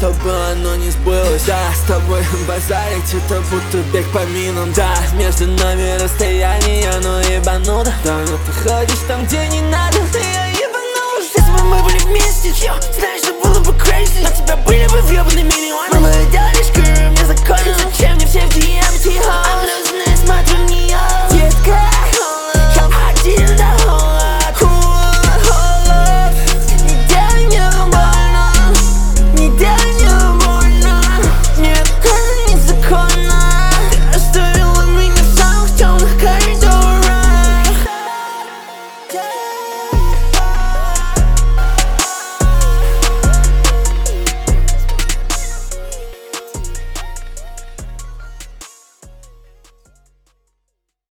что было, но не сбылось. Да, с тобой базарить, это будто бег по минам. Да, между нами расстояние, но ебануто. Да, но ты ходишь там, где не надо, ты я ебанулась. Если бы мы были вместе, знаешь, что было бы crazy. На тебя были бы въебаны миллионы. Мы делали шкуры, мне законы. Зачем мне все в DM, тихо? I'm losing it.